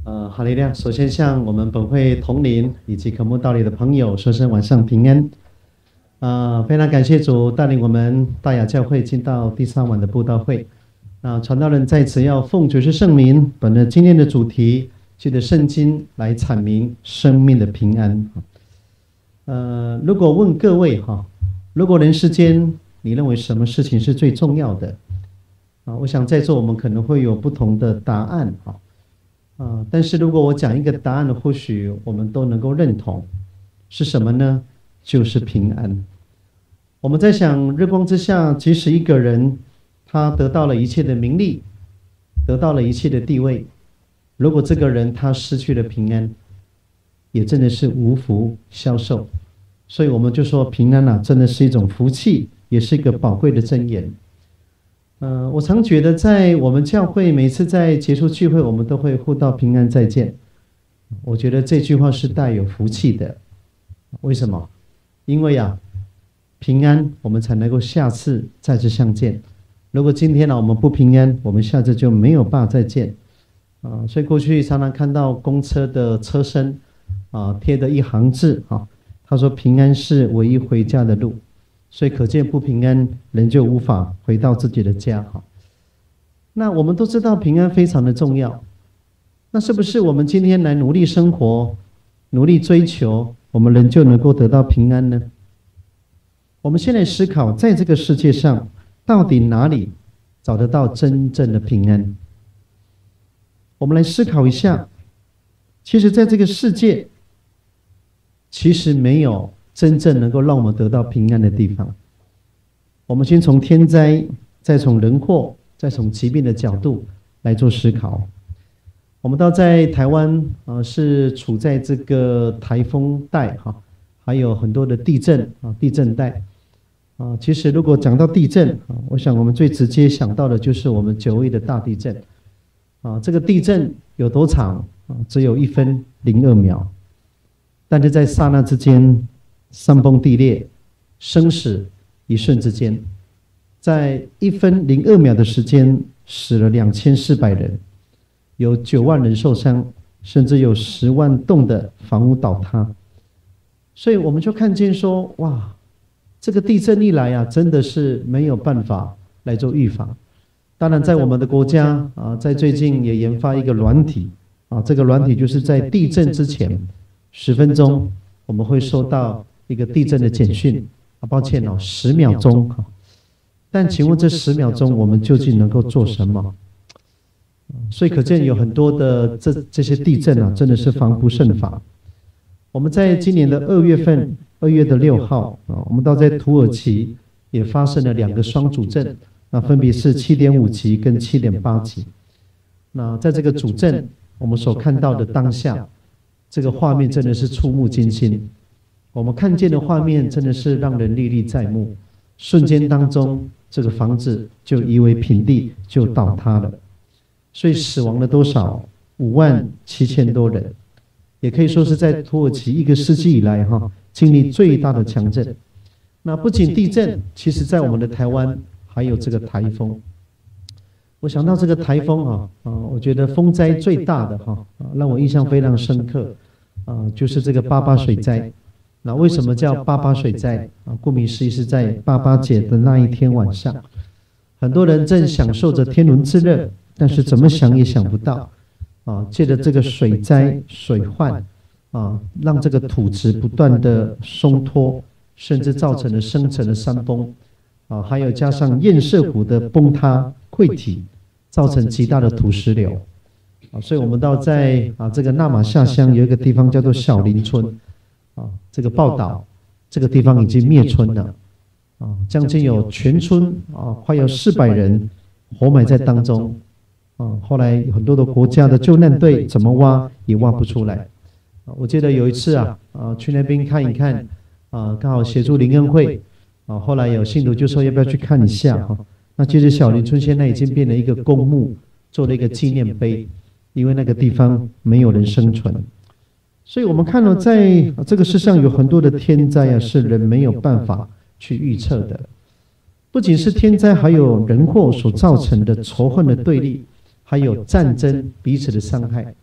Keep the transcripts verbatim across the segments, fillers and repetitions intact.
呃，哈利路亚！首先向我们本会同龄以及渴慕道理的朋友说声晚上平安。呃，非常感谢主带领我们大雅教会进到第三晚的布道会。那传道人在此要奉主是圣名，本着今天的主题，借着圣经来阐明生命的平安。呃，如果问各位哈，如果人世间你认为什么事情是最重要的？啊，我想在座我们可能会有不同的答案哈。啊，但是如果我讲一个答案，或许我们都能够认同，是什么呢？就是平安。我们在想，日光之下，即使一个人他得到了一切的名利，得到了一切的地位，如果这个人他失去了平安，也真的是无福消受。所以我们就说，平安啊，真的是一种福气，也是一个宝贵的箴言。呃，我常觉得在我们教会每次在结束聚会，我们都会互道平安再见。我觉得这句话是带有福气的。为什么？因为啊，平安我们才能够下次再次相见。如果今天呢、啊、我们不平安，我们下次就没有办法再见。啊、呃，所以过去常常看到公车的车身啊贴的一行字啊，他说平安是唯一回家的路。所以可见不平安，人就无法回到自己的家。哈，那我们都知道平安非常的重要。那是不是我们今天来努力生活，努力追求，我们人就能够得到平安呢？我们先来思考，在这个世界上，到底哪里找得到真正的平安？我们来思考一下，其实在这个世界，其实没有真正能够让我们得到平安的地方。我们先从天灾，再从人祸，再从疾病的角度来做思考。我们到在台湾啊、呃，是处在这个台风带哈，还有很多的地震啊，地震带啊。其实如果讲到地震啊，我想我们最直接想到的就是我们九一的大地震啊。这个地震有多长啊？只有一分零二秒，但是在刹那之间，山崩地裂，生死一瞬之间，在一分零二秒的时间，死了两千四百人，有九万人受伤，甚至有十万栋的房屋倒塌。所以我们就看见说，哇，这个地震一来啊，真的是没有办法来做预防。当然，在我们的国家啊，在最近也研发一个软体啊，这个软体就是在地震之前十分钟，我们会收到一个地震的简讯啊，抱歉哦，十秒钟哈。但请问这十秒钟我们究竟能够做什么？所以可见有很多的这这些地震啊，真的是防不胜防。我们在今年的二月份，二月的六号啊，我们到在土耳其也发生了两个双主震，那分别是七点五级跟七点八级。那在这个主震，我们所看到的当下，这个画面真的是触目惊心。我们看见的画面真的是让人历历在目，瞬间当中，这个房子就夷为平地，就倒塌了。所以死亡了多少？五万七千多人，也可以说是在土耳其一个世纪以来哈，经历最大的强震。那不仅地震，其实在我们的台湾还有这个台风。我想到这个台风啊，啊，我觉得风灾最大的哈，啊，让我印象非常深刻，啊，就是这个八八水灾。那为什么叫八八水灾啊？顾名思义，是在八八节的那一天晚上，很多人正享受着天伦之乐，但是怎么想也想不到，啊，借着这个水灾、水患，啊，让这个土质不断的松脱，甚至造成了深层的山崩，啊，还有加上堰塞湖的崩塌溃体，造成极大的土石流，啊，所以我们到在啊这个纳马夏乡有一个地方叫做小林村。啊，这个报道，这个地方已经灭村了，啊，将近有全村啊，快有四百人活埋在当中，啊，后来很多的国家的救难队怎么挖也挖不出来，啊，我记得有一次啊，啊，去那边看一看，啊，刚好协助灵恩会，啊，后来有信徒就说要不要去看一下哈，那其实小林村现在已经变成一个公墓，做了一个纪念碑，因为那个地方没有人生存。所以我们看到在这个世上有很多的天灾啊，是人没有办法去预测的。不仅是天灾，还有人祸所造成的仇恨的对立，还有战争彼此的伤害。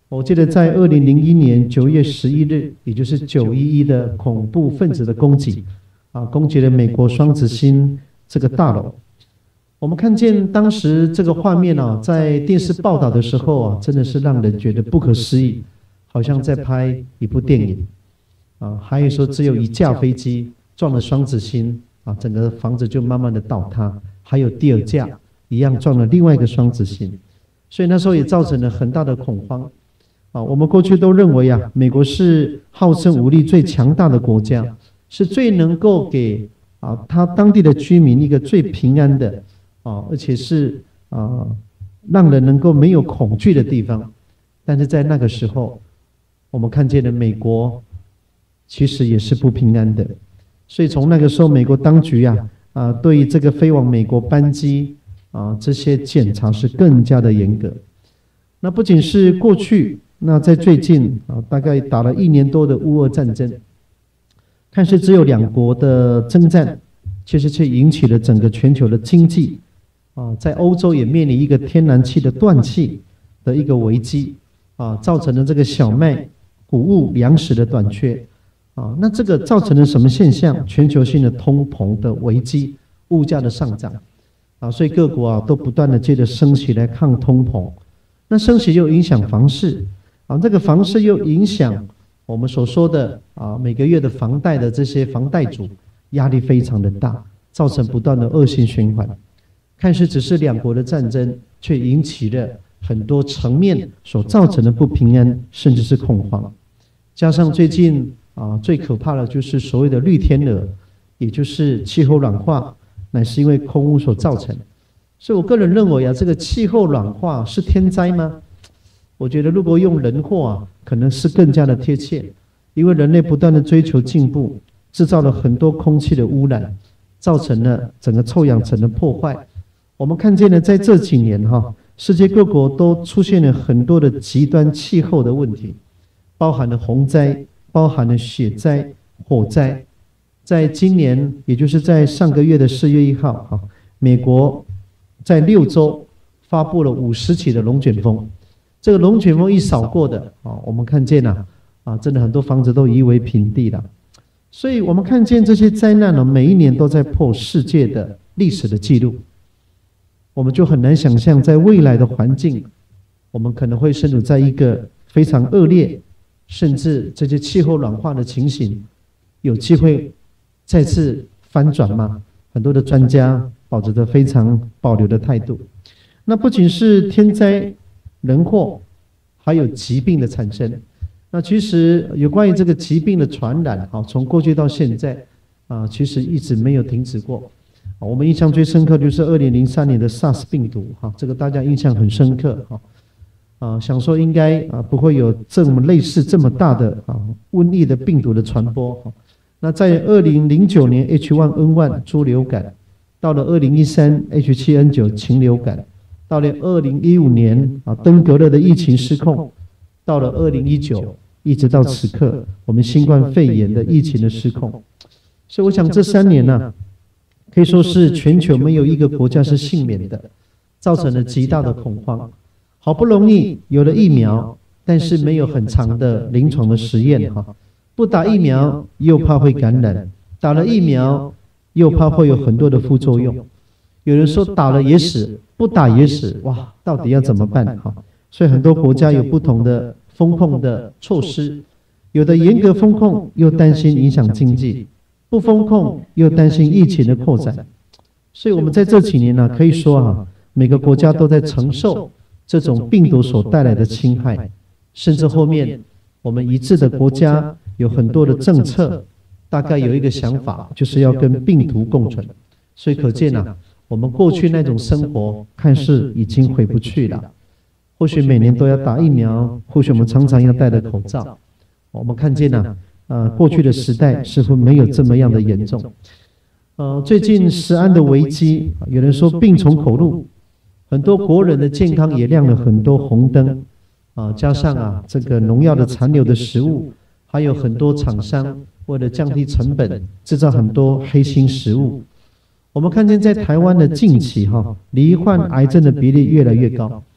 我记得在二零零一年九月十一日，也就是九一一的恐怖分子的攻击，啊，攻击了美国双子星这个大楼。我们看见当时这个画面啊，在电视报道的时候啊，真的是让人觉得不可思议，好像在拍一部电影。啊，还有说只有一架飞机撞了双子星，啊，整个房子就慢慢的倒塌。还有第二架一样撞了另外一个双子星，所以那时候也造成了很大的恐慌。啊，我们过去都认为啊，美国是号称武力最强大的国家，是最能够给啊他当地的居民一个最平安的啊，而且是啊让人能够没有恐惧的地方。但是在那个时候，我们看见了美国其实也是不平安的。所以从那个时候，美国当局啊啊对于这个飞往美国班机啊这些检查是更加的严格。那不仅是过去。那在最近啊，大概打了一年多的乌俄战争，看似只有两国的征战，其实却引起了整个全球的经济啊，在欧洲也面临一个天然气的断气的一个危机啊，造成了这个小麦、谷物、粮食的短缺啊。那这个造成了什么现象？全球性的通膨的危机，物价的上涨啊，所以各国啊都不断的借着升息来抗通膨。那升息又影响房市。啊，这个房市又影响我们所说的啊每个月的房贷的这些房贷族压力非常的大，造成不断的恶性循环。看似只是两国的战争，却引起了很多层面所造成的不平安，甚至是恐慌。加上最近啊最可怕的就是所谓的绿天鹅，也就是气候暖化，乃是因为空污所造成。所以我个人认为啊，这个气候暖化是天灾吗？我觉得如果用人祸啊，可能是更加的贴切，因为人类不断的追求进步，制造了很多空气的污染，造成了整个臭氧层的破坏。我们看见了在这几年哈，世界各国都出现了很多的极端气候的问题，包含了洪灾，包含了雪灾、火灾。在今年，也就是在上个月的四月一号哈，美国在六州发布了五十起的龙卷风。这个龙卷风一扫过的啊，我们看见了啊，真的很多房子都夷为平地了。所以我们看见这些灾难呢，每一年都在破世界的历史的记录。我们就很难想象，在未来的环境，我们可能会身处在一个非常恶劣，甚至这些气候暖化的情形，有机会再次翻转吗？很多的专家抱着着非常保留的态度。那不仅是天灾人祸，还有疾病的产生。那其实有关于这个疾病的传染，啊，从过去到现在，啊，其实一直没有停止过。啊，我们印象最深刻就是二零零三年的 SARS 病毒，哈，这个大家印象很深刻，哈，啊，想说应该啊不会有这么类似这么大的啊瘟疫的病毒的传播，哈。那在二零零九年 H 一 N 一 猪流感，到了二零一三 H 七 N 九 禽流感。到了二零一五年啊，登革热的疫情失控；到了二零一九，一直到此刻，我们新冠肺炎的疫情的失控。所以，我想这三年呢、啊，可以说是全球没有一个国家是幸免的，造成了极大的恐慌。好不容易有了疫苗，但是没有很长的临床的实验哈，不打疫苗又怕会感染，打了疫苗又怕会有很多的副作用。有人说打了也死，不打也死，哇，到底要怎么办？哈，所以很多国家有不同的风控的措施，有的严格风控，又担心影响经济；不风控，又担心疫情的扩展。所以，我们在这几年呢、啊，可以说啊，每个国家都在承受这种病毒所带来的侵害，甚至后面我们一致的国家有很多的政策，大概有一个想法，就是要跟病毒共存。所以可见啊。我们过去那种生活看似已经回不去了，或许每年都要打疫苗，或许我们常常要戴着口罩。我们看见呢、啊，呃，过去的时代似乎没有这么样的严重。呃，最近食安的危机，有人说病从口入，很多国人的健康也亮了很多红灯。啊，加上啊这个农药的残留的食物，还有很多厂商为了降低成本，制造很多黑心食物。我们看见在台湾的近期哈，罹患癌症的比例越来越高。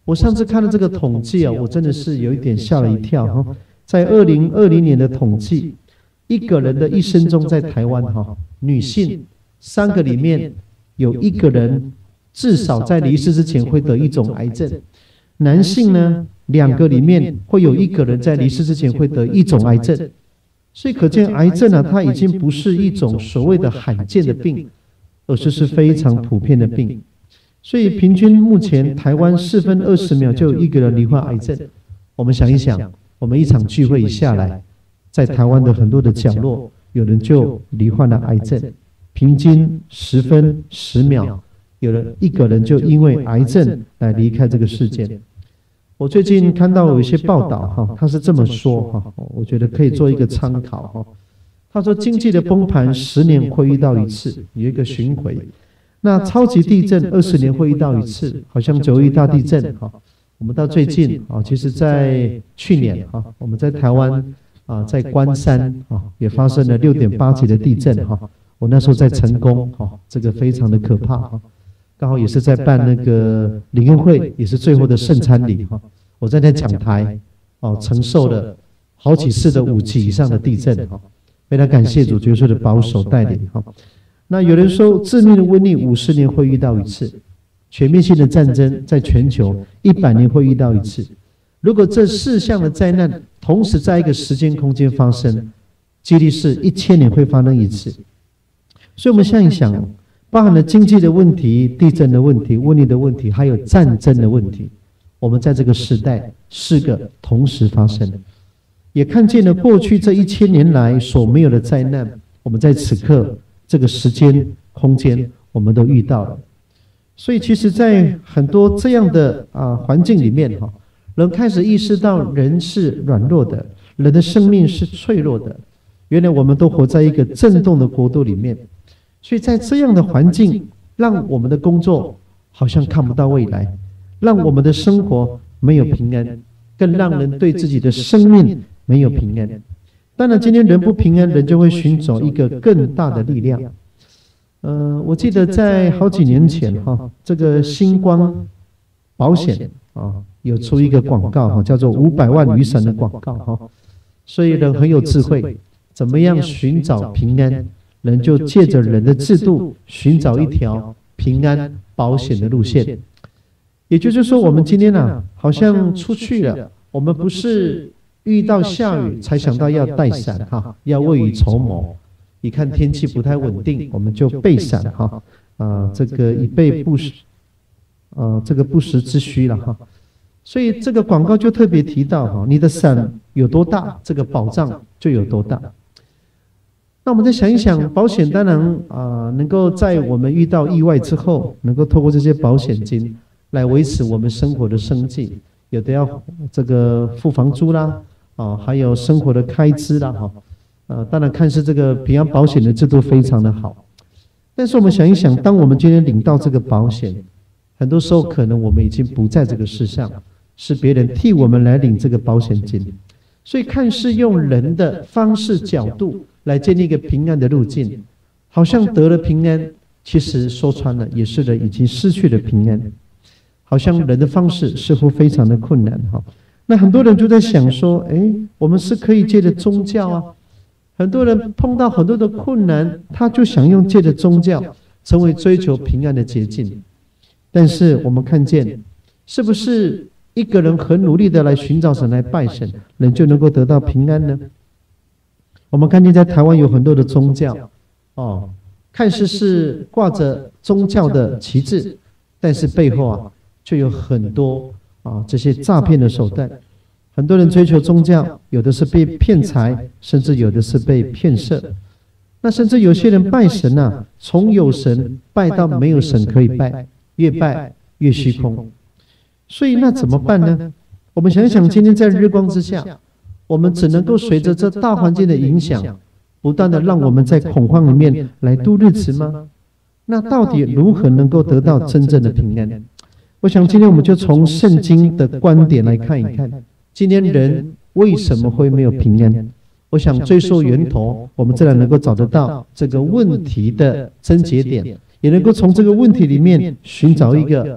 我上次看了这个统计啊，我真的是有一点吓了一跳哈。在二零二零年的统计，一个人的一生中在台湾哈，女性三个里面有一个人至少在离世之前会得一种癌症，男性呢两个里面会有一个人在离世之前会得一种癌症，所以可见癌症啊，它已经不是一种所谓的罕见的病，而是是非常普遍的病。所以平均目前台湾四分二十秒就有一个人罹患癌症。我们想一想，我们一场聚会一下来，在台湾的很多的角落，有人就罹患了癌症，平均十分十秒，有人一个人就因为癌症来离开这个世界。我最近看到有一些报道哈，他是这么说哈，我觉得可以做一个参考哈。他说经济的崩盘十年会遇到一次，有一个巡回。那超级地震二十年会遇到一次，好像九一大地震哈。我们到最近啊，其实在去年啊，我们在台湾啊，在关山啊也发生了六点八级的地震哈。我那时候在成功哈，这个非常的可怕哈。刚好也是在办那个灵恩会，也是最后的圣餐礼哈。我在那讲台哦，承受了好几次的五级以上的地震哈。非常感谢主耶稣的保守带领哈。那有人说，致命的瘟疫五十年会遇到一次，全面性的战争在全球一百年会遇到一次。如果这四项的灾难同时在一个时间空间发生，几率是一千年会发生一次。所以我们想一想，包含了经济的问题、地震的问题、瘟疫的问题，还有战争的问题，我们在这个时代四个同时发生，也看见了过去这一千年来所没有的灾难，我们在此刻这个时间空间我们都遇到了。所以其实在很多这样的啊环境里面哈，人开始意识到人是软弱的，人的生命是脆弱的。原来我们都活在一个震动的国度里面，所以在这样的环境，让我们的工作好像看不到未来，让我们的生活没有平安，更让人对自己的生命没有平安。当然，今天人不平安，人就会寻找一个更大的力量。呃，我记得在好几年前哈，这个星光保险啊有出一个广告哈，叫做五百万雨伞的广告哈。所以人很有智慧，怎么样寻找平安？人就借着人的制度寻找一条平安保险的路线。也就是说，我们今天啊，好像出去了，我们不是遇到下雨才想到要带伞哈，要未雨绸缪。一看天气不太稳定，我们就备伞哈，啊、呃，这个以备不时，呃，这个不时之需了哈。所以这个广告就特别提到哈，你的伞有多大，这个保障就有多大。那我们再想一想，保险当然啊、呃，能够在我们遇到意外之后，能够透过这些保险金来维持我们生活的生计，有的要这个付房租啦，啊，还有生活的开支啦哈。呃，当然看似这个平安保险的制度非常的好，但是我们想一想，当我们今天领到这个保险，很多时候可能我们已经不在这个世上，是别人替我们来领这个保险金，所以看似用人的方式角度来建立一个平安的路径，好像得了平安，其实说穿了也是人已经失去了平安，好像人的方式似乎非常的困难哈。那很多人就在想说，哎，我们是可以借着宗教啊。很多人碰到很多的困难，他就想用借着宗教成为追求平安的捷径。但是我们看见，是不是一个人很努力的来寻找神、来拜神，人就能够得到平安呢？我们看见在台湾有很多的宗教，哦，看似是挂着宗教的旗帜，但是背后啊，却有很多啊这些诈骗的手段。很多人追求宗教，有的是被骗财，甚至有的是被骗色。那甚至有些人拜神啊，从有神拜到没有神可以拜，越拜越虚空。所以那怎么办呢？我们想想，今天在日光之下，我们只能够随着这大环境的影响，不断的让我们在恐慌里面来度日子吗？那到底如何能够得到真正的平安？我想今天我们就从圣经的观点来看一看。今天人为什么会没有平安？我想追溯源头，我们自然能够找得到这个问题的症结点，也能够从这个问题里面寻找一个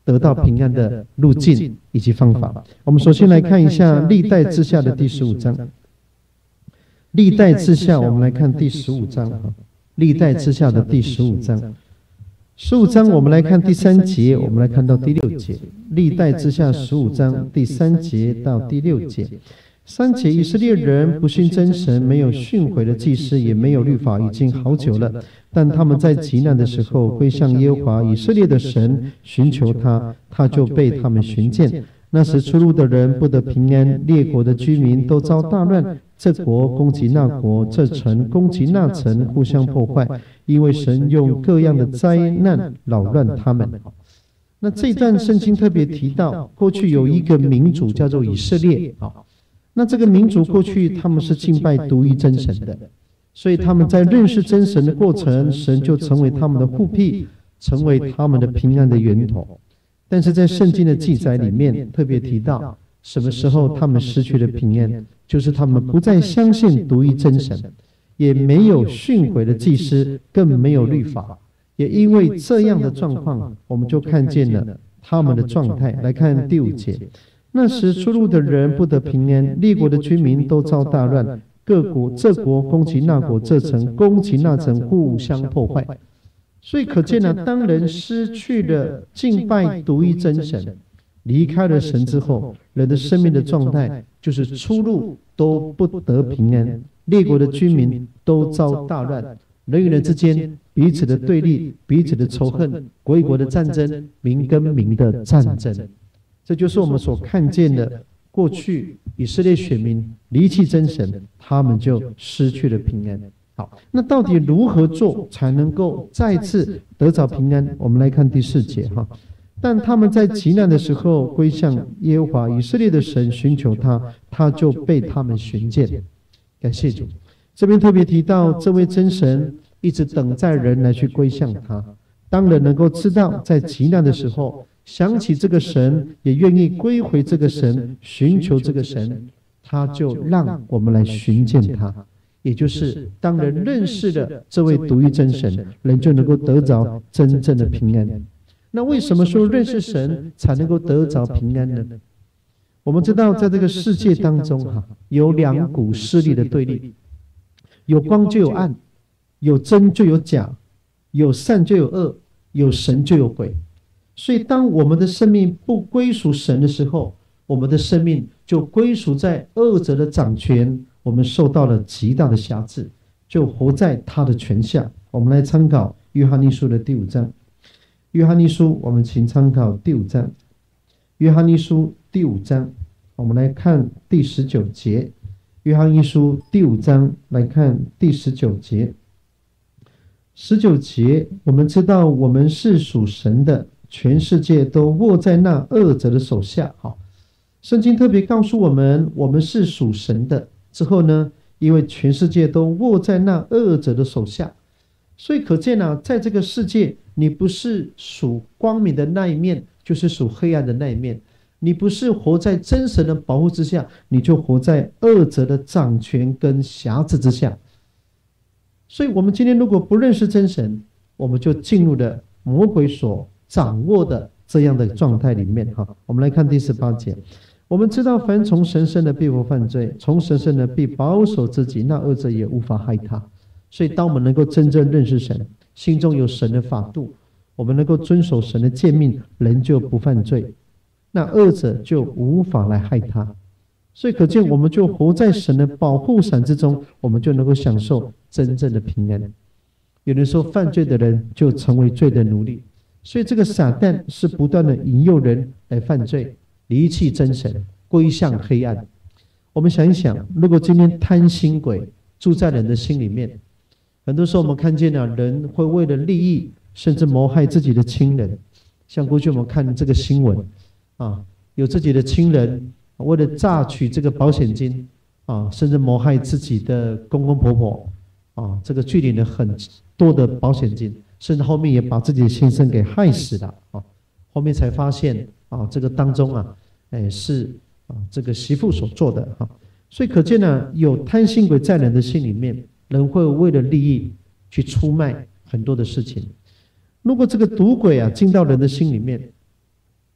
得到平安的路径以及方法。我们首先来看一下历代志下的第十五章。历代志下，我们来看第十五章。历代志下的第十五章，十五章我们来看第三节，我们来看到第六节。历代志下十五章第三节到第六节。三节，以色列人不信真神，没有训诲的祭司，也没有律法，已经好久了。但他们在极难的时候归向耶和华以色列的神，寻求他，他就被他们寻见。那时出入的人不得平安，列国的居民都遭大乱，这国攻击那国，这城攻击那城，互相破坏，因为神用各样的灾难扰乱他们。那这一段圣经特别提到，过去有一个民族叫做以色列。那这个民族过去他们是敬拜独一真神的，所以他们在认识真神的过程，神就成为他们的护庇，成为他们的平安的源头。但是在圣经的记载里面特别提到，什么时候他们失去了平安，就是他们不再相信独一真神，也没有训诲的祭司，更没有律法。也因为这样的状况，我们就看见了他们的状态。来看第五节，那时出入的人不得平安，列国的居民都遭大乱，各国这国攻击那国，这城攻击那城，互相破坏。所以可见呢、啊，当人失去了敬拜独一真神，离开了神之后，人的生命的状态就是出入都不得平安，列国的居民都遭大乱，人与人之间彼此的对立，彼此的仇恨，国与国的战争，民跟民的战争。这就是我们所看见的，过去以色列选民离弃真神，他们就失去了平安。好，那到底如何做才能够再次得着平安？我们来看第四节哈。但他们在极难的时候归向耶和华以色列的神，寻求他，他就被他们寻见。感谢主。这边特别提到，这位真神一直等待人来去归向他。当人能够知道在极难的时候想起这个神，也愿意归回这个神，寻求这个神，他就让我们来寻见他。也就是当人认识了这位独一真神，人就能够得着真正的平安。那为什么说认识神才能够得着平安呢？我们知道在这个世界当中哈，有两股势力的对立，有光就有暗，有真就有假，有善就有恶，有神就有鬼。所以当我们的生命不归属神的时候，我们的生命就归属在恶者的掌权，我们受到了极大的辖制，就活在他的权下。我们来参考约翰一书的第五章。约翰一书，我们请参考第五章。约翰一书第五章，我们来看第十九节。约翰一书第五章，来看第十九节。十九节，我们知道我们是属神的，全世界都握在那恶者的手下。好，圣经特别告诉我们，我们是属神的。之后呢，因为全世界都握在那恶者的手下，所以可见啊，在这个世界，你不是属光明的那一面，就是属黑暗的那一面。你不是活在真神的保护之下，你就活在恶者的掌权跟辖制之下。所以我们今天如果不认识真神，我们就进入了魔鬼所掌握的这样的状态里面。哈，我们来看第十八节。我们知道，凡从神生的必不犯罪，从神生的必保守自己，那恶者也无法害他。所以当我们能够真正认识神，心中有神的法度，我们能够遵守神的诫命，人就不犯罪，那恶者就无法来害他。所以可见我们就活在神的保护伞之中，我们就能够享受真正的平安。有人说犯罪的人就成为罪的奴隶，所以这个撒旦是不断的引诱人来犯罪，离弃真神，归向黑暗。我们想一想，如果今天贪心鬼住在人的心里面，很多时候我们看见了人会为了利益，甚至谋害自己的亲人。像过去我们看这个新闻啊，有自己的亲人为了榨取这个保险金啊，甚至谋害自己的公公婆婆啊，这个拒领了很多的保险金，甚至后面也把自己的先生给害死了啊。后面才发现啊，这个当中啊，哎是啊这个媳妇所做的哈、啊，所以可见呢，有贪心鬼在人的心里面，人会为了利益去出卖很多的事情。如果这个赌鬼啊进到人的心里面，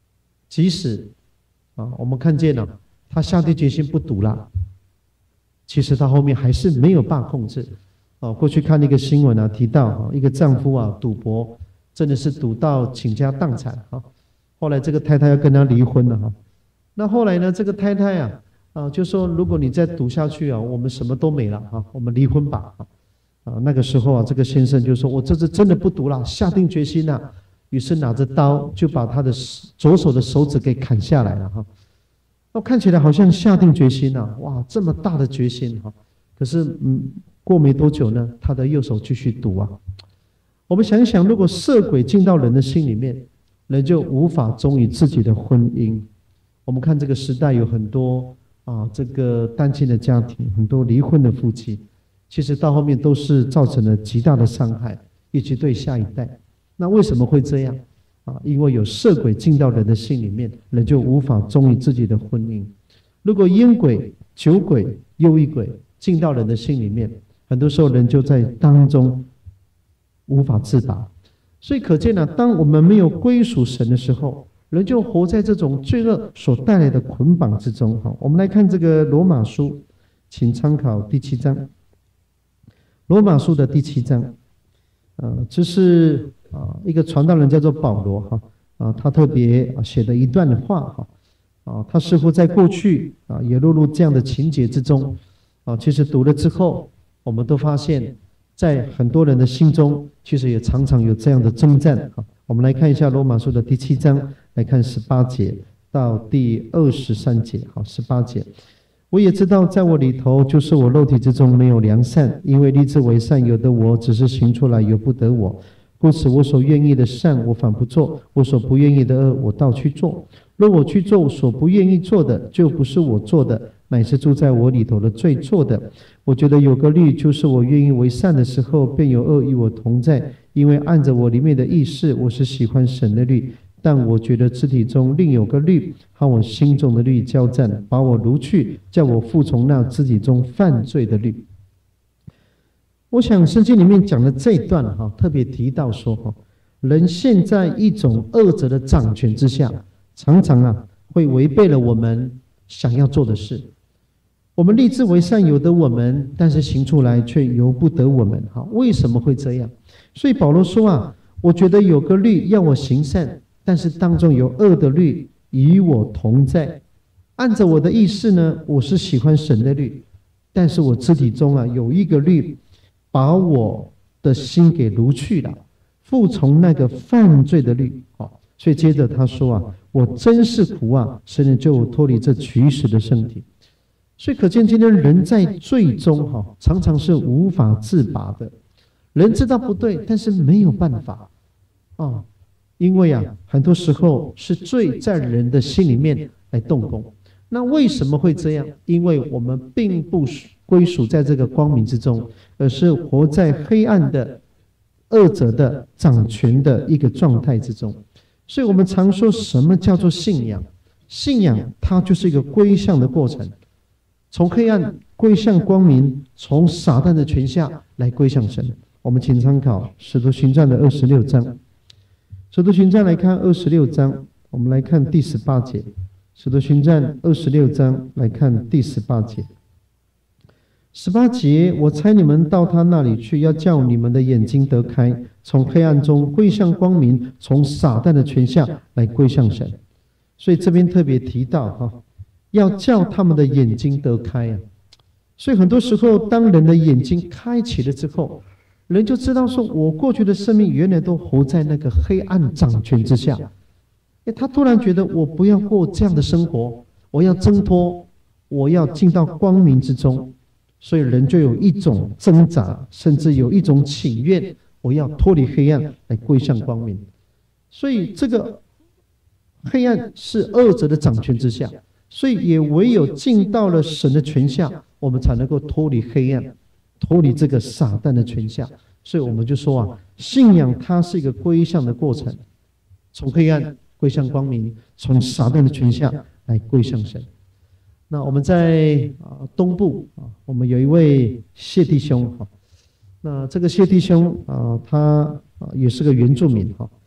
即使啊，我们看见了他下定决心不赌了，其实他后面还是没有办法控制。啊，过去看那个新闻啊，提到啊，一个丈夫啊赌博，真的是赌到倾家荡产啊。后来这个太太要跟他离婚了哈。那后来呢，这个太太啊，啊就说如果你再赌下去啊，我们什么都没了啊，我们离婚吧啊。啊，那个时候啊，这个先生就说：“我这次真的不赌了，下定决心了、啊。”于是拿着刀就把他的左手的手指给砍下来了哈。那看起来好像下定决心啊，哇，这么大的决心哈。可是嗯，过没多久呢，他的右手继续赌啊。我们想一想，如果色鬼进到人的心里面，人就无法忠于自己的婚姻。我们看这个时代有很多啊，这个单亲的家庭，很多离婚的夫妻。其实到后面都是造成了极大的伤害，以及对下一代。那为什么会这样？啊，因为有色鬼进到人的心里面，人就无法忠于自己的婚姻。如果烟鬼、酒鬼、忧郁鬼进到人的心里面，很多时候人就在当中无法自拔。所以可见呢、啊，当我们没有归属神的时候，人就活在这种罪恶所带来的捆绑之中。好，我们来看这个罗马书，请参考第七章。罗马书的第七章，呃，这是啊一个传道人叫做保罗哈啊，他特别写的一段话哈啊，他似乎在过去啊也落入这样的情节之中啊。其实读了之后，我们都发现，在很多人的心中，其实也常常有这样的征战啊。我们来看一下罗马书的第七章，来看十八节到第二十三节，好，十八节。我也知道，在我里头，就是我肉体之中没有良善，因为立志为善，有的我只是行出来，由不得我。故此，我所愿意的善，我反不做；我所不愿意的恶，我倒去做。若我去做所不愿意做的，就不是我做的，乃是住在我里头的罪做的。我觉得有个律，就是我愿意为善的时候，便有恶与我同在，因为按着我里面的意识，我是喜欢神的律。但我觉得肢体中另有个律，和我心中的律交战，把我掳去，叫我服从那肢体中犯罪的律。我想圣经里面讲的这一段哈，特别提到说哈，人现在一种恶者的掌权之下，常常啊会违背了我们想要做的事。我们立志为善，有得我们，但是行出来却由不得我们。哈，为什么会这样？所以保罗说啊，我觉得有个律要我行善。但是当中有恶的律与我同在，按着我的意思呢，我是喜欢神的律，但是我肢体中啊有一个律，把我的心给掳去了，服从那个犯罪的律。好，所以接着他说啊，我真是苦啊，神能救我脱离这取死的身体。所以可见今天人在罪中哈，常常是无法自拔的。人知道不对，但是没有办法啊。因为啊，很多时候是罪在人的心里面来动工。那为什么会这样？因为我们并不归属在这个光明之中，而是活在黑暗的恶者的掌权的一个状态之中。所以我们常说什么叫做信仰？信仰它就是一个归向的过程，从黑暗归向光明，从撒旦的权下来归向神。我们请参考《使徒行传》的二十六章。使徒行传来看二十六章，我们来看第十八节。使徒行传二十六章来看第十八节。十八节，我差你们到他那里去，要叫你们的眼睛得开，从黑暗中归向光明，从撒旦的权下来归向神。所以这边特别提到哈，要叫他们的眼睛得开啊。所以很多时候，当人的眼睛开启了之后，人就知道说，我过去的生命原来都活在那个黑暗掌权之下。他突然觉得，我不要过这样的生活，我要挣脱，我要进到光明之中。所以人就有一种挣扎，甚至有一种请愿，我要脱离黑暗，来归向光明。所以这个黑暗是恶者的掌权之下，所以也唯有进到了神的权下，我们才能够脱离黑暗，脱离这个撒旦的权下。所以我们就说啊，信仰它是一个归向的过程，从黑暗归向光明，从撒旦的权下来归向神。那我们在啊东部啊，我们有一位谢弟兄哈，那这个谢弟兄啊，他啊也是个原住民哈，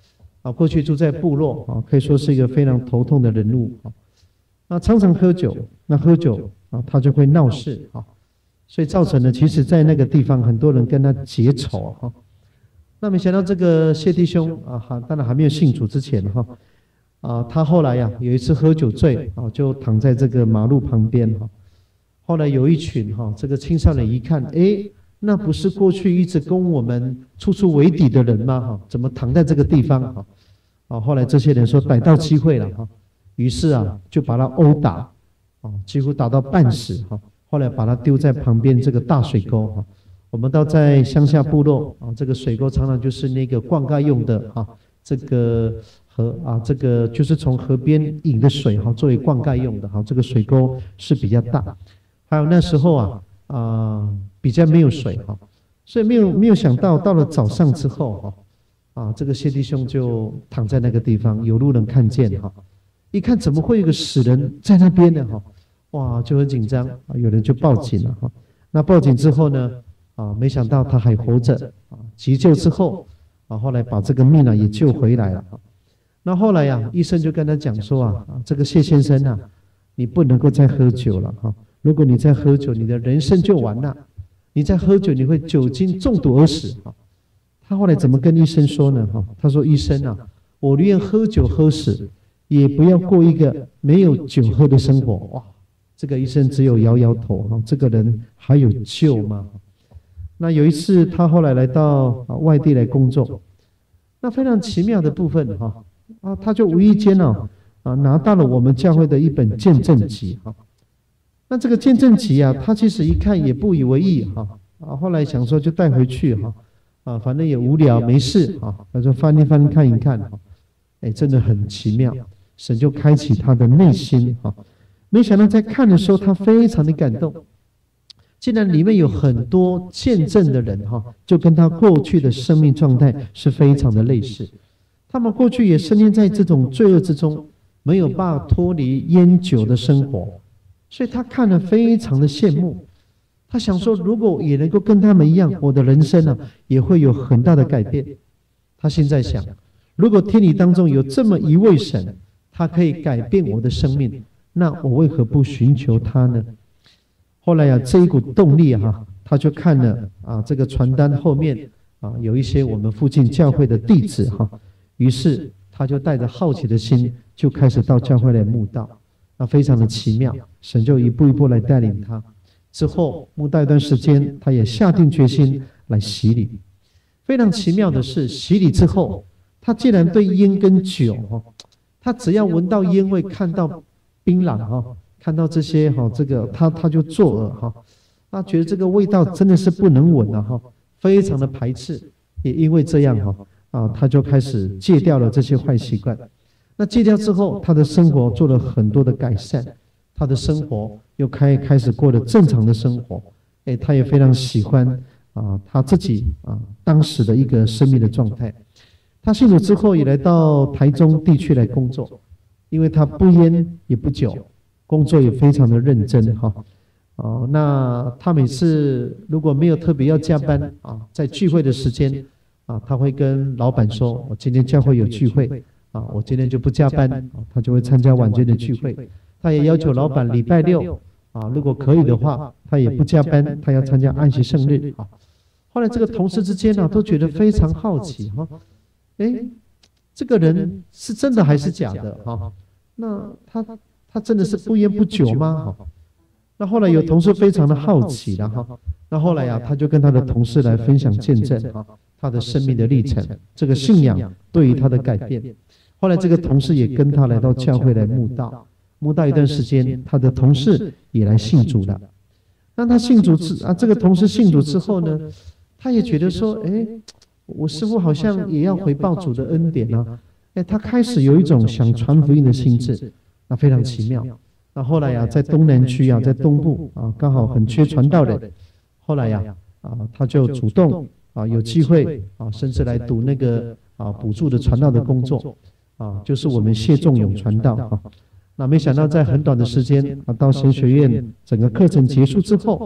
啊，过去住在部落啊，可以说是一个非常头痛的人物啊。那常常喝酒，那喝酒啊，他就会闹事啊，所以造成了其实在那个地方很多人跟他结仇哈。那没想到这个谢弟兄啊，哈，当然还没有信主之前哈，啊，他后来呀、啊、有一次喝酒醉啊，就躺在这个马路旁边哈。后来有一群哈，这个青少年一看，哎。那不是过去一直跟我们处处为敌的人吗？哈，怎么躺在这个地方？哈，啊，后来这些人说逮到机会了哈，于是啊就把他殴打，啊，几乎打到半死哈。后来把他丢在旁边这个大水沟哈。我们到在乡下部落啊，这个水沟常常就是那个灌溉用的哈，这个河啊，这个就是从河边引的水哈，作为灌溉用的哈。这个水沟是比较大，还有那时候啊。啊、呃，比较没有水哈，所以没有没有想到，到了早上之后哈，啊，这个谢弟兄就躺在那个地方，有路人看见哈，一看怎么会有个死人在那边呢哈，哇，就很紧张，啊，有人就报警了哈。那报警之后呢，啊，没想到他还活着啊，急救之后啊，后来把这个命呢也救回来了哈。那后来呀、啊，医生就跟他讲说啊，啊，这个谢先生啊，你不能够再喝酒了哈。如果你再喝酒，你的人生就完了。你再喝酒，你会酒精中毒而死。他后来怎么跟医生说呢？哈，他说：“医生啊，我宁愿喝酒喝死，也不要过一个没有酒喝的生活。”哇，这个医生只有摇摇头。哈，这个人还有救吗？那有一次，他后来来到外地来工作，那非常奇妙的部分哈啊，他就无意间呢啊拿到了我们教会的一本见证集哈。那这个见证集啊，他其实一看也不以为意哈啊，后来想说就带回去哈啊，反正也无聊没事啊，他说翻一翻看一看哈，哎，真的很奇妙，神就开启他的内心哈，没想到在看的时候他非常的感动，竟然里面有很多见证的人哈，就跟他过去的生命状态是非常的类似，他们过去也深陷在这种罪恶之中，没有办法脱离烟酒的生活。所以他看了非常的羡慕，他想说，如果也能够跟他们一样，我的人生呢、啊、也会有很大的改变。他现在想，如果天理当中有这么一位神，他可以改变我的生命，那我为何不寻求他呢？后来啊，这一股动力哈、啊，他就看了啊这个传单后面啊有一些我们附近教会的弟子哈、啊，于是他就带着好奇的心，就开始到教会来慕道。那非常的奇妙，神就一步一步来带领他。之后慕道一段时间，他也下定决心来洗礼。非常奇妙的是，洗礼之后，他竟然对烟跟酒哈，他只要闻到烟味，看到槟榔哈，看到这些哈，这个他他就作呕哈，他觉得这个味道真的是不能闻了哈，非常的排斥。也因为这样哈啊，他就开始戒掉了这些坏习惯。那戒掉之后，他的生活做了很多的改善，他的生活又开开始过了正常的生活，哎，他也非常喜欢啊他自己啊当时的一个生命的状态。他信主之后也来到台中地区来工作，因为他不烟也不酒，工作也非常的认真哈。哦，那他每次如果没有特别要加班啊，在聚会的时间啊，他会跟老板说：“我今天教会有聚会。”啊，我今天就不加班，啊、他就会参加晚间的聚会。他也要求老板礼拜六啊，如果可以的话，他也不加班，他要参加安息圣日啊。后来这个同事之间呢、啊，都觉得非常好奇哈，哎，这个人是真的还是假的哈？那他他真的是不烟不酒吗？哈，那后来有同事非常的好奇了哈，那后来呀、啊，他就跟他的同事来分享见证啊，他的生命的历程，这个信仰对于他的改变。后来这个同事也跟他来到教会来慕道，慕道一段时间，他的同事也来信主了。那他信主之啊，这个同事信主之后呢，他也觉得说，哎，我似乎好像也要回报主的恩典啊，哎，他开始有一种想传福音的心志，那非常奇妙。那后来呀，在东南区啊，在东部啊，刚好很缺传道人，后来呀，啊，他就主动啊，有机会啊，甚至来读那个啊补助的传道的工作。啊，就是我们谢仲永传道啊，那没想到在很短的时间啊，到神学院整个课程结束之后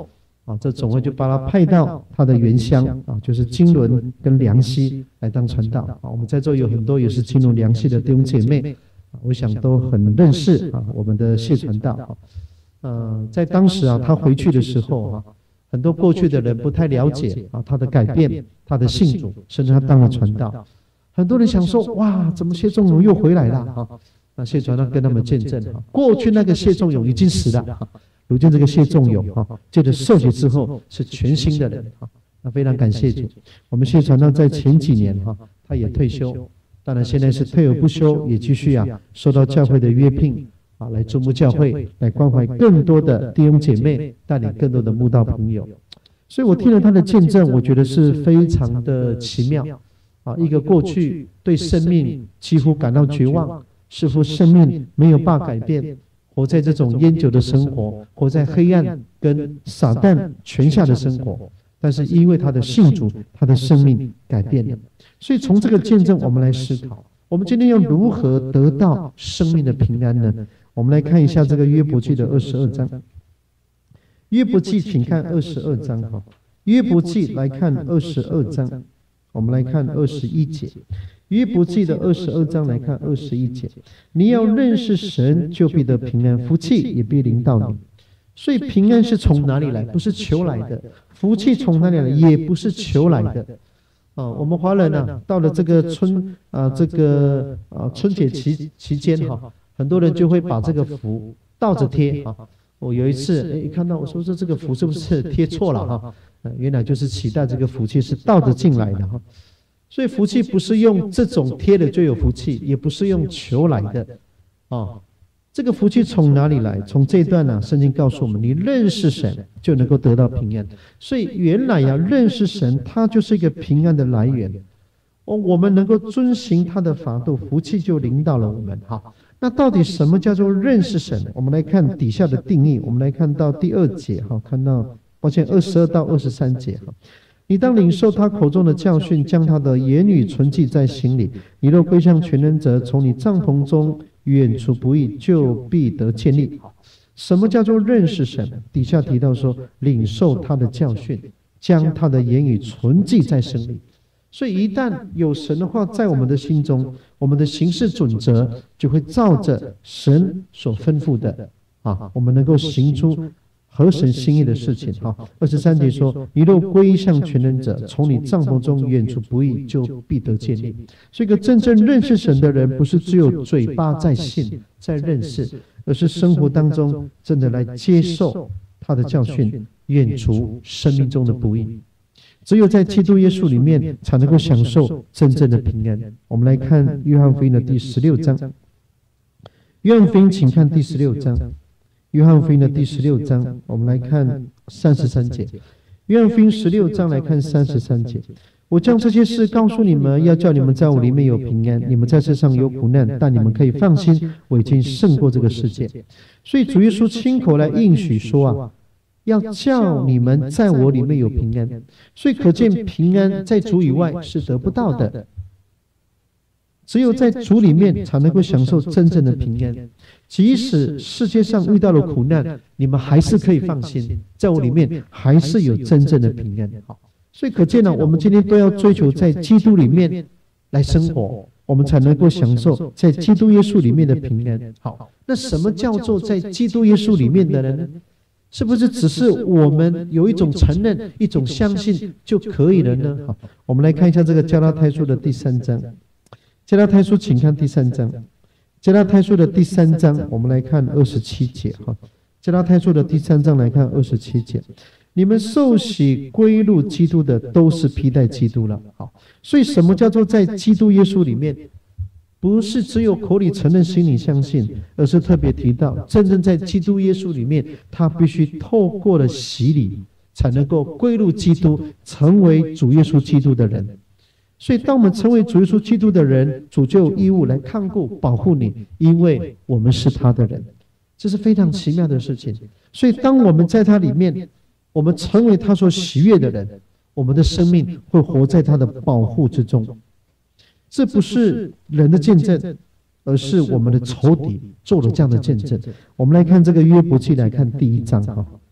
啊，这总会就把他派到他的原乡啊，就是金轮跟梁溪来当传道啊。我们在座有很多也是金轮梁溪的弟兄姐妹，啊，我想都很认识啊我们的谢传道啊。呃，在当时啊，他回去的时候啊，很多过去的人不太了解啊他的改变，他的信主，甚至他当了传道。很多人想说，哇，怎么谢仲永又回来了啊？那谢传道跟他们见证啊，过去那个谢仲永已经死了。如今这个谢仲永哈，借着受洗之后是全新的人哈，那非常感谢主。我们谢传道在前几年哈，他也退休，当然现在是退而不休，也继续啊受到教会的约聘啊，来注目教会，来关怀更多的弟兄姐妹，带领更多的慕道朋友。所以我听了他的见证，我觉得是非常的奇妙啊！一个过去对生命几乎感到绝望，似乎生命没有办法改变。活在这种烟酒的生活，活在黑暗跟撒旦权下的生活，但是因为他的信主，他的生命改变了。所以从这个见证，我们来思考，我们今天要如何得到生命的平安呢？我们来看一下这个约伯记的二十二章。约伯记，请看二十二章哈。约伯记来看二十二章，我们来看二十一节。约伯记的二十二章来看二十一节，你要认识神，就必得平安，福气也必临到你。所以平安是从哪里来？不是求来的；福气从哪里来？也不是求来的。啊，我们华人呢、啊，到了这个春啊，这个啊春节期期间哈、啊，很多人就会把这个福倒着贴啊。我有一次一看到我说这这个福是不是贴错了哈、啊？原来就是期待这个福气是倒着进来的哈。所以福气不是用这种贴的就有福气，也不是用求来的，啊，这个福气从哪里来？从这一段呢、啊，圣经告诉我们，你认识神就能够得到平安。所以原来呀、啊，认识神，它就是一个平安的来源。哦，我们能够遵行他的法度，福气就临到了我们。好，那到底什么叫做认识神？我们来看底下的定义，我们来看到第二节，哈，看到抱歉，二十二到二十三节，哈。你当领受他口中的教训，将他的言语存记在心里。你若归向全能者，从你帐篷中远除不义，就必得建立。什么叫做认识神？底下提到说，领受他的教训，将他的言语存记在心里。所以一旦有神的话在我们的心中，我们的行事准则就会照着神所吩咐的啊，我们能够行出合神心意的事情。好，二十三节说：“你若归向全能者，从你帐篷中远除不义，就必得建立。”所以，一个真正认识神的人，不是只有嘴巴在信、在认识，而是生活当中真的来接受他的教训，远除生命中的不义。只有在基督耶稣里面，才能够享受真正的平安。我们来看约翰福音的第十六章。约翰福音，请看第十六章。约翰福音的第十六章，我们来看三十三节。约翰福音十六章来看三十三节。我将这些事告诉你们，要叫你们在我里面有平安。你们在世上有苦难，但你们可以放心，我已经胜过这个世界。所以主耶稣亲口来应许说啊，要叫你们在我里面有平安。所以可见平安在主以外是得不到的。只有在主里面才能够享受真正的平安。即使世界上遇到了苦难，你们还是可以放心，在我里面还是有真正的平安。好，所以可见呢，我们今天都要追求在基督里面来生活，我们才能够享受在基督耶稣里面的平安。好，那什么叫做在基督耶稣里面的人呢？是不是只是我们有一种承认、一种相信就可以了呢？好，我们来看一下这个加拉太书的第三章。加拉太书，请看第三章。加拉太书的第三章，我们来看二十七节。哈，加拉太书的第三章来看二十七节。你们受洗归入基督的，都是披戴基督了。好，所以什么叫做在基督耶稣里面？不是只有口里承认、心里相信，而是特别提到，真正在基督耶稣里面，他必须透过了洗礼，才能够归入基督，成为主耶稣基督的人。所以，当我们成为主耶稣基督的人，主就有义务来看顾、保护你，因为我们是他的人，这是非常奇妙的事情。所以，当我们在他里面，我们成为他所喜悦的人，我们的生命会活在他的保护之中。这不是人的见证，而是我们的仇敌做了这样的见证。我们来看这个约伯记，来看第一章哈。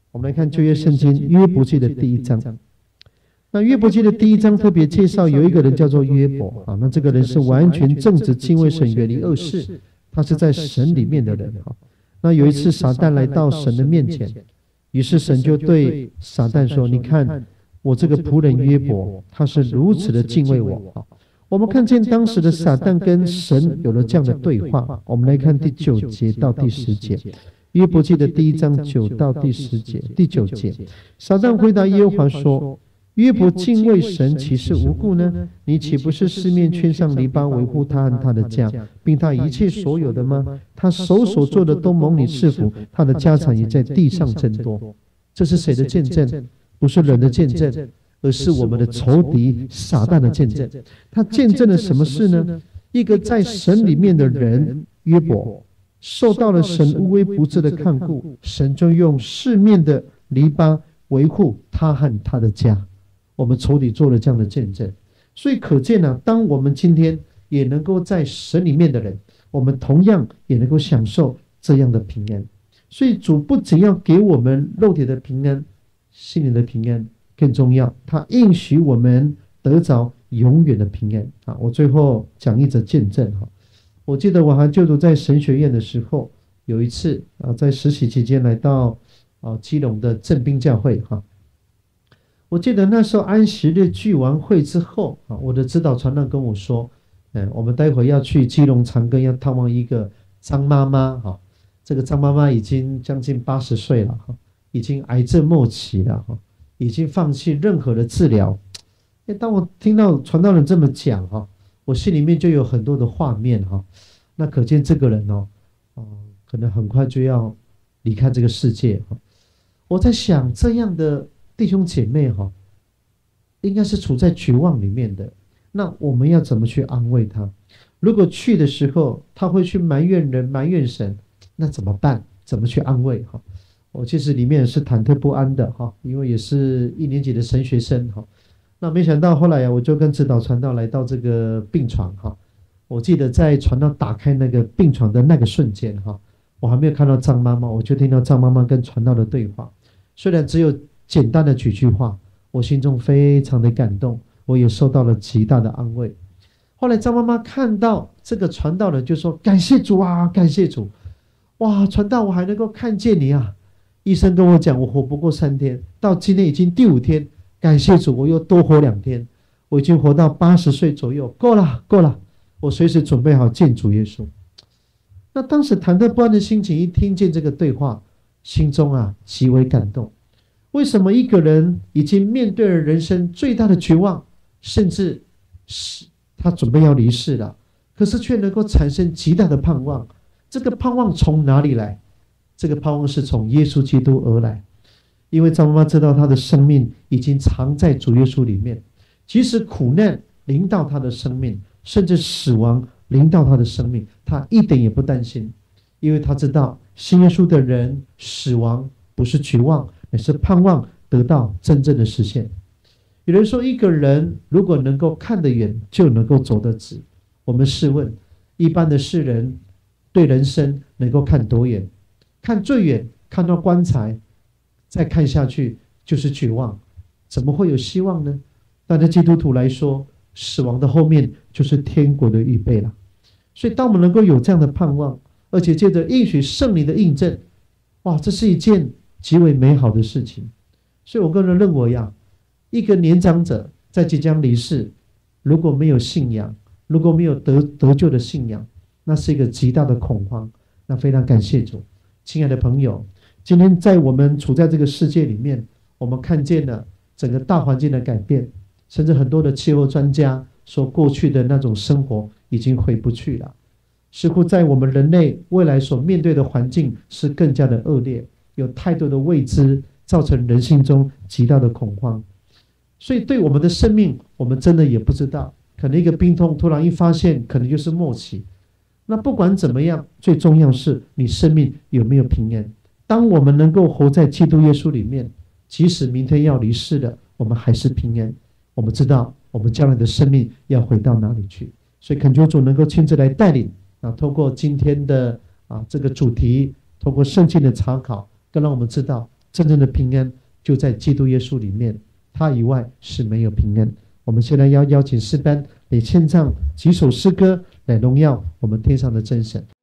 我们来看旧约圣经约伯记的第一章。那约伯记的第一章特别介绍有一个人叫做约伯啊，那这个人是完全正直、敬畏神、远离恶事，他是在神里面的人啊。那有一次撒旦来到神的面前，于是神就对撒旦说：“你看我这个仆人约伯，他是如此的敬畏我啊。”我们看见当时的撒旦跟神有了这样的对话。我们来看第九节到第十节，约伯记的第一章九到第十节。第九节，撒旦回答耶和华说：“约伯敬畏神，岂是无故呢？你岂不是四面圈上篱笆，维护他和他的家，并他一切所有的吗？他手所做的都蒙你赐福，他的家产也在地上增多。”这是谁的见证？不是人的见证，而是我们的仇敌撒旦的见证。他见证了什么事呢？一个在神里面的人约伯，受到了神无微不至的看顾，神就用四面的篱笆维护他和他的家。我们仇敌做了这样的见证，所以可见呢、啊，当我们今天也能够在神里面的人，我们同样也能够享受这样的平安。所以主不仅要给我们肉体的平安，心灵的平安更重要，他应许我们得着永远的平安啊！我最后讲一则见证哈。我记得我还就读在神学院的时候，有一次啊，在实习期间来到啊基隆的正滨教会哈。我记得那时候安息日聚完会之后啊，我的指导传道跟我说，嗯，我们待会要去基隆长庚要探望一个张妈妈哈。这个张妈妈已经将近八十岁了哈，已经癌症末期了哈，已经放弃任何的治疗。当我听到传道人这么讲哈，我心里面就有很多的画面哈。那可见这个人哦，哦，可能很快就要离开这个世界哈。我在想，这样的弟兄姐妹哈，应该是处在绝望里面的。那我们要怎么去安慰他？如果去的时候他会去埋怨人、埋怨神，那怎么办？怎么去安慰哈？我其实里面是忐忑不安的哈，因为也是一年级的神学生哈。那没想到后来啊，我就跟指导传道来到这个病床哈。我记得在传道打开那个病床的那个瞬间哈，我还没有看到张妈妈，我就听到张妈妈跟传道的对话。虽然只有简单的几句话，我心中非常的感动，我也受到了极大的安慰。后来张妈妈看到这个传道人就说：“感谢主啊，感谢主！哇，传道我还能够看见你啊！医生跟我讲我活不过三天，到今天已经第五天，感谢主，我又多活两天，我已经活到八十岁左右，够了，够了，我随时准备好见主耶稣。”那当时忐忑不安的心情，一听见这个对话，心中啊极为感动。为什么一个人已经面对了人生最大的绝望，甚至是他准备要离世了，可是却能够产生极大的盼望？这个盼望从哪里来？这个盼望是从耶稣基督而来。因为张妈妈知道她的生命已经藏在主耶稣里面，即使苦难临到她的生命，甚至死亡临到她的生命，她一点也不担心，因为她知道信耶稣的人死亡不是绝望，而是盼望得到真正的实现。有人说，一个人如果能够看得远，就能够走得直。我们试问，一般的世人对人生能够看多远？看最远，看到棺材，再看下去就是绝望，怎么会有希望呢？但对基督徒来说，死亡的后面就是天国的预备了。所以当我们能够有这样的盼望，而且借着应许圣灵的印证，哇，这是一件极为美好的事情。所以我个人认为呀，一个年长者在即将离世，如果没有信仰，如果没有得得救的信仰，那是一个极大的恐慌。那非常感谢主。亲爱的朋友，今天在我们处在这个世界里面，我们看见了整个大环境的改变，甚至很多的气候专家说，过去的那种生活已经回不去了。似乎在我们人类未来所面对的环境是更加的恶劣，有太多的未知，造成人心中极大的恐慌。所以对我们的生命，我们真的也不知道，可能一个病痛突然一发现，可能就是末期。那不管怎么样，最重要是你生命有没有平安。当我们能够活在基督耶稣里面，即使明天要离世了，我们还是平安。我们知道我们将来的生命要回到哪里去。所以恳求主能够亲自来带领啊，透过今天的啊这个主题，透过圣经的查考，更让我们知道真正的平安就在基督耶稣里面，他以外是没有平安。我们现在要邀请诗班，也献唱几首诗歌来荣耀我们天上的真神。